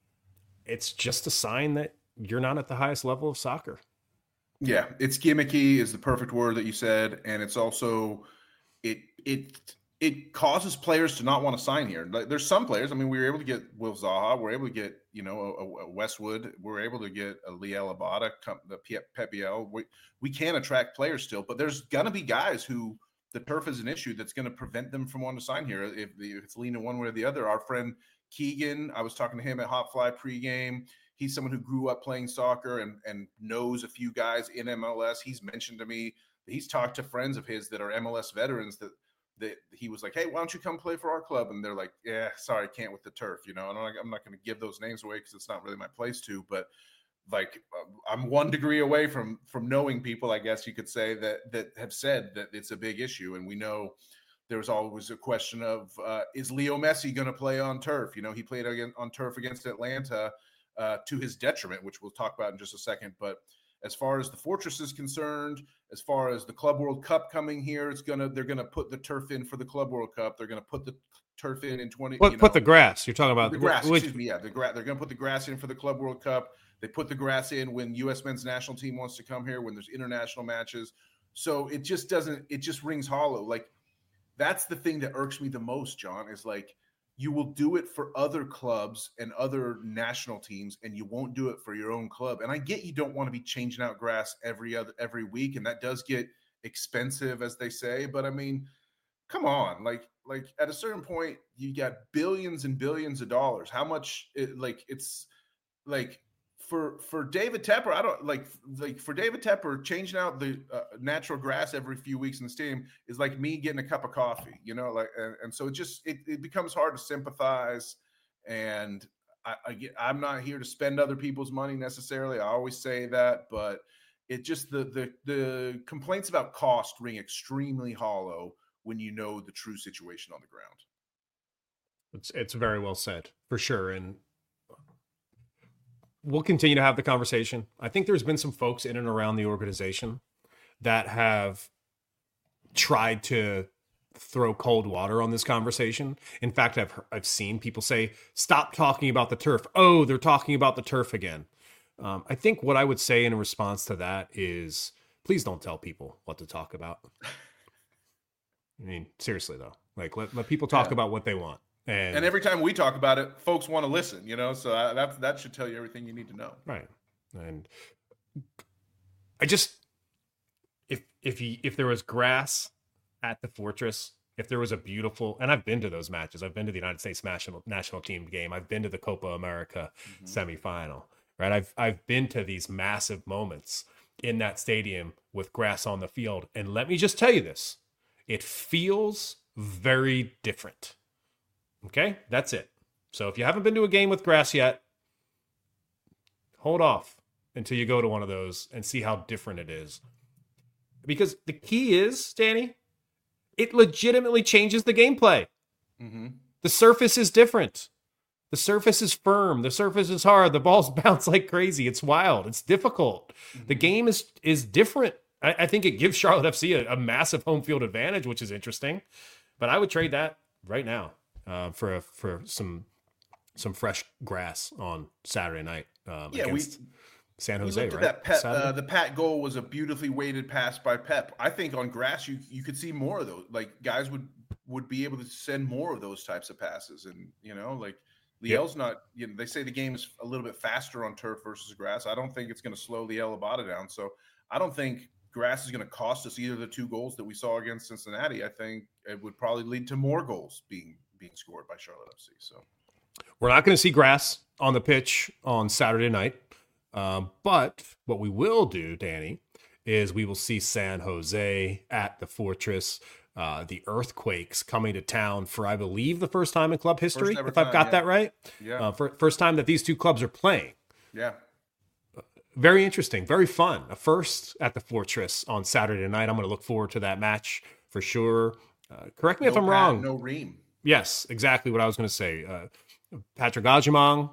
it's just a sign that you're not at the highest level of soccer. Yeah, it's gimmicky is the perfect word that you said, and it's also it it it causes players to not want to sign here. Like, there's some players. I mean, we were able to get Will Zaha. We're able to get you know a, a Westwood. We're able to get a Liel Abada, the Pep Biel. We we can attract players still, but there's gonna be guys who the turf is an issue that's going to prevent them from wanting to sign here. If, if it's leaning one way or the other, our friend Keegan, I was talking to him at Hot Fly pregame. He's someone who grew up playing soccer and, and knows a few guys in M L S. He's mentioned to me that he's talked to friends of his that are M L S veterans that, that he was like, hey, why don't you come play for our club? And they're like, yeah, sorry, I can't with the turf. You know, and I'm not, I'm not going to give those names away because it's not really my place to, but like I'm one degree away from, from knowing people, I guess you could say, that, that have said that it's a big issue. And we know there's always a question of, uh, is Leo Messi going to play on turf? You know, he played again on turf against Atlanta, Uh, to his detriment, which we'll talk about in just a second. But as far as the Fortress is concerned, as far as the Club World Cup coming here, it's gonna they're gonna put the turf in for the Club World Cup. They're gonna put the turf in in twenty. Put, you know, put the grass. You're talking about the grass. Which, excuse me. Yeah, the grass. They're gonna put the grass in for the Club World Cup. They put the grass in when U S men's national team wants to come here, when there's international matches. So it just doesn't. It just rings hollow. Like that's the thing that irks me the most, John. Is like, you will do it for other clubs and other national teams, and you won't do it for your own club. And I get you don't want to be changing out grass every other every week, and that does get expensive, as they say. But I mean, come on, like like at a certain point, you got billions and billions of dollars. How much? It, like it's like for for David Tepper, I don't like like for David Tepper changing out the uh, natural grass every few weeks in the stadium is like me getting a cup of coffee, you know, like and, and so it just it, it becomes hard to sympathize. And I, I get, I'm not here to spend other people's money necessarily. I always say that, but it just the the the complaints about cost ring extremely hollow when you know the true situation on the ground. It's it's very well said, for sure. And we'll continue to have the conversation. I think there's been some folks in and around the organization that have tried to throw cold water on this conversation. In fact, I've I've seen people say, stop talking about the turf. Oh, they're talking about the turf again. Um, I think what I would say in response to that is, please don't tell people what to talk about. I mean, seriously, though, like let, let people talk yeah. about what they want. And, and every time we talk about it, folks want to listen, you know, so I, that, that should tell you everything you need to know. Right. And I just, if, if you, if there was grass at the Fortress, if there was a beautiful, and I've been to those matches, I've been to the United States national national team game. I've been to the Copa America mm-hmm. semifinal, right? I've, I've been to these massive moments in that stadium with grass on the field. And let me just tell you this, it feels very different. Okay, that's it. So if you haven't been to a game with grass yet, hold off until you go to one of those and see how different it is. Because the key is, Danny, it legitimately changes the gameplay. Mm-hmm. The surface is different. The surface is firm. The surface is hard. The balls bounce like crazy. It's wild. It's difficult. Mm-hmm. The game is is different. I, I think it gives Charlotte F C a, a massive home field advantage, which is interesting. But I would trade that right now uh, for a, for some some fresh grass on Saturday night um, yeah, against we, San we Jose. looked Right? At that Pep, uh, the Pat goal was a beautifully weighted pass by Pep. I think on grass you you could see more of those. Like guys would would be able to send more of those types of passes, and you know, like Liel's yep. not. You know, they say the game is a little bit faster on turf versus grass. I don't think it's going to slow Liel Abada down. So I don't think grass is going to cost us either of the two goals that we saw against Cincinnati. I think it would probably lead to more goals being being scored by Charlotte F C. So we're not going to see grass on the pitch on Saturday night, um, but what we will do, Danny, is we will see San Jose at the Fortress. Uh, the Earthquakes coming to town for, I believe, the first time in club history, if I've got yeah. that right. Yeah. Uh, for, first time that these two clubs are playing. Yeah. Uh, very interesting, very fun. A first at the Fortress on Saturday night. I'm going to look forward to that match for sure. Uh, correct me no if I'm Pat, wrong. No Ream. Yes, exactly what I was going to say. Uh, Patrick Agyemang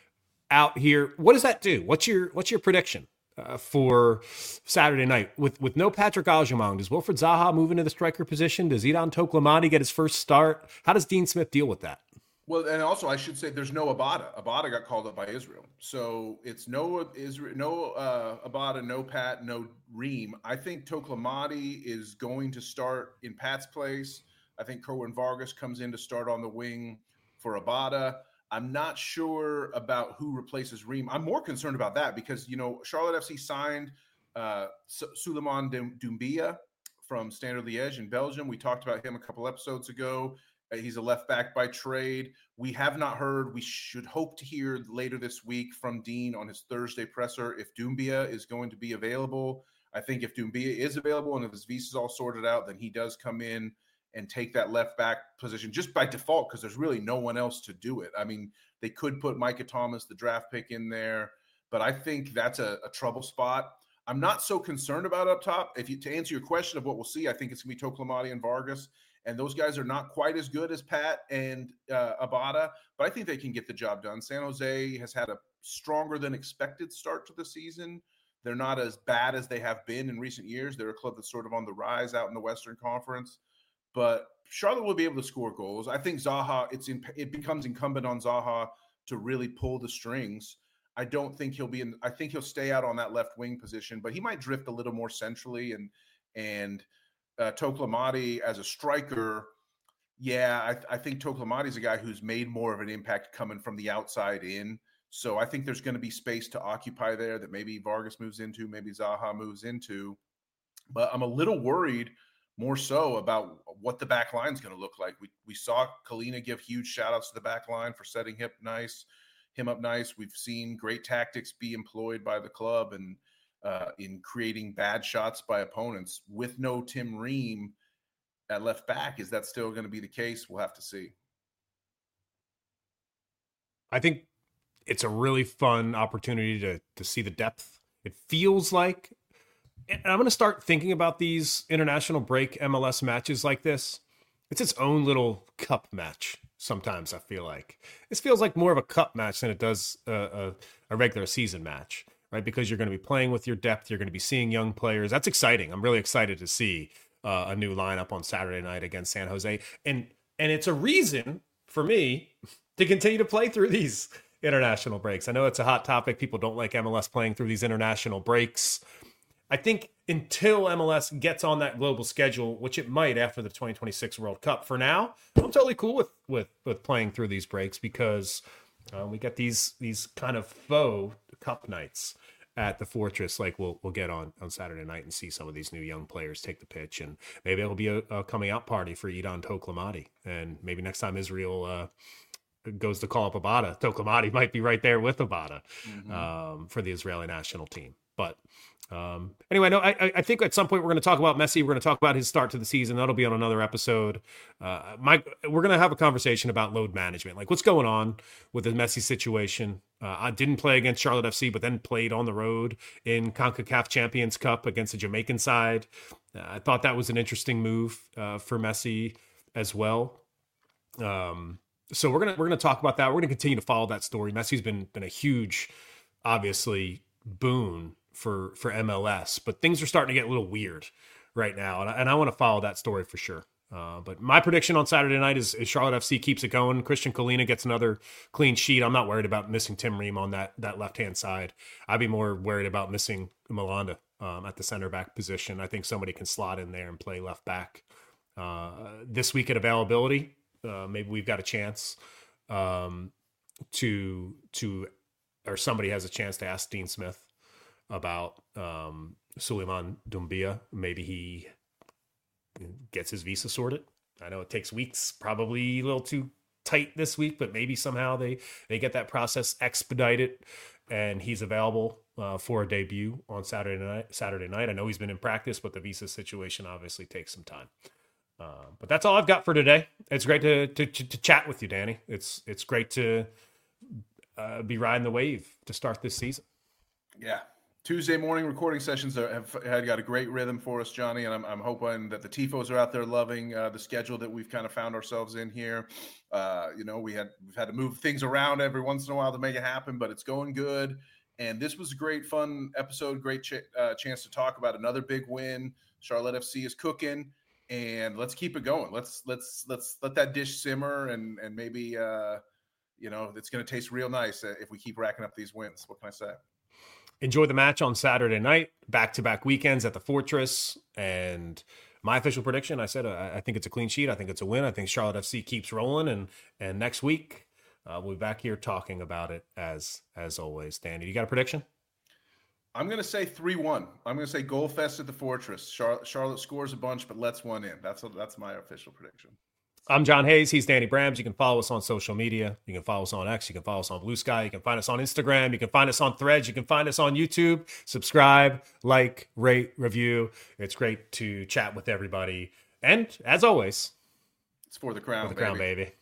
out here. What does that do? What's your What's your prediction? Uh, for Saturday night with with no Patrick Agyemang, does Wilfred Zaha move into the striker position? Does Idan Toklamani get his first start? How does Dean Smith deal with that? Well, and also I should say there's no Abada. Abada got called up by Israel, so it's no Israel, no uh, Abada, no Pat, no Ream. I think Toklamani is going to start in Pat's place. I think Kerwin Vargas comes in to start on the wing for Abada. I'm not sure about who replaces Ream. I'm more concerned about that because, you know, Charlotte F C signed uh, Souleymane Doumbia from Standard Liège in Belgium. We talked about him a couple episodes ago. Uh, he's a left back by trade. We have not heard. We should hope to hear later this week from Dean on his Thursday presser if Doumbia is going to be available. I think if Doumbia is available and if his visa is all sorted out, then he does come in and take that left back position just by default because there's really no one else to do it. I mean, they could put Micah Thomas, the draft pick, in there, but I think that's a, a trouble spot. I'm not so concerned about up top. If you to answer your question of what we'll see, I think it's going to be Toklamani and Vargas, and those guys are not quite as good as Pat and uh, Abada, but I think they can get the job done. San Jose has had a stronger than expected start to the season. They're not as bad as they have been in recent years. They're a club that's sort of on the rise out in the Western Conference. But Charlotte will be able to score goals. I think Zaha, it's in, it becomes incumbent on Zaha to really pull the strings. I don't think he'll be in. I think he'll stay out on that left wing position, but he might drift a little more centrally. And and uh, Toklamani as a striker, yeah, I, I think Toklamani is a guy who's made more of an impact coming from the outside in. So I think there's going to be space to occupy there that maybe Vargas moves into, maybe Zaha moves into. But I'm a little worried more so about what the back line is going to look like. We we saw Kalina give huge shout outs to the back line for setting him nice, him up nice. We've seen great tactics be employed by the club and uh, in creating bad shots by opponents with no Tim Ream at left back. Is that still going to be the case? We'll have to see. I think it's a really fun opportunity to to see the depth. It feels like, and I'm going to start thinking about these international break M L S matches like this. It's its own little cup match. Sometimes I feel like this feels like more of a cup match than it does a, a, a regular season match, right? Because you're going to be playing with your depth. You're going to be seeing young players. That's exciting. I'm really excited to see uh, a new lineup on Saturday night against San Jose. And, and it's a reason for me to continue to play through these international breaks. I know it's a hot topic. People don't like M L S playing through these international breaks. I think until M L S gets on that global schedule, which it might after the twenty twenty-six World Cup, for now, I'm totally cool with with with playing through these breaks because uh, we get these these kind of faux cup nights at the Fortress, like we'll we'll get on on Saturday night and see some of these new young players take the pitch, and maybe it'll be a, a coming out party for Idan Toklamani, and maybe next time Israel uh, goes to call up Abada. Toklamati might be right there with Abada Mm-hmm. um, for the Israeli national team. But um, anyway, no, I, I think at some point we're going to talk about Messi. We're going to talk about his start to the season. That'll be on another episode. Uh, Mike, we're going to have a conversation about load management, like what's going on with the Messi situation. Uh, I didn't play against Charlotte F C, but then played on the road in CONCACAF Champions Cup against the Jamaican side. Uh, I thought that was an interesting move uh, for Messi as well. Um, so we're gonna we're gonna talk about that. We're gonna continue to follow that story. Messi's been been a huge, obviously, boon for for M L S, but things are starting to get a little weird right now, and I, and I want to follow that story for sure. Uh, but my prediction on Saturday night is, is Charlotte F C keeps it going. Christian Colina gets another clean sheet. I'm not worried about missing Tim Ream on that that left hand side. I'd be more worried about missing Malanda um, at the center back position. I think somebody can slot in there and play left back uh, this week at availability. Uh, maybe we've got a chance um, to to, or somebody has a chance to ask Dean Smith about um, Suleiman Doumbia. Maybe he gets his visa sorted. I know it takes weeks, probably a little too tight this week, but maybe somehow they they get that process expedited, and he's available uh, for a debut on Saturday night. Saturday night. I know he's been in practice, but the visa situation obviously takes some time. Uh, but that's all I've got for today. It's great to to, to chat with you, Danny. It's it's great to uh, be riding the wave to start this season. Yeah. Tuesday morning recording sessions are, have, have got a great rhythm for us, Johnny, and I'm, I'm hoping that the Tifos are out there loving uh, the schedule that we've kind of found ourselves in here. Uh, you know, we had we've had to move things around every once in a while to make it happen, but it's going good. And this was a great, fun episode. Great ch- uh, chance to talk about another big win. Charlotte F C is cooking. And let's keep it going. Let's let's let's let that dish simmer, and and maybe uh, you know it's going to taste real nice if we keep racking up these wins. What can I say? Enjoy the match on Saturday night, back-to-back weekends at the Fortress, and my official prediction. I said uh, I think it's a clean sheet. I think it's a win. I think Charlotte F C keeps rolling, and and next week uh, we'll be back here talking about it as as always. Danny, you got a prediction? I'm going to say three one. I'm going to say goal fest at the Fortress. Charlotte, Charlotte scores a bunch, but lets one in. That's a, that's my official prediction. I'm John Hayes. He's Danny Brams. You can follow us on social media. You can follow us on X. You can follow us on Blue Sky. You can find us on Instagram. You can find us on Threads. You can find us on YouTube. Subscribe, like, rate, review. It's great to chat with everybody. And as always, it's for the crown, for the crown, baby. baby.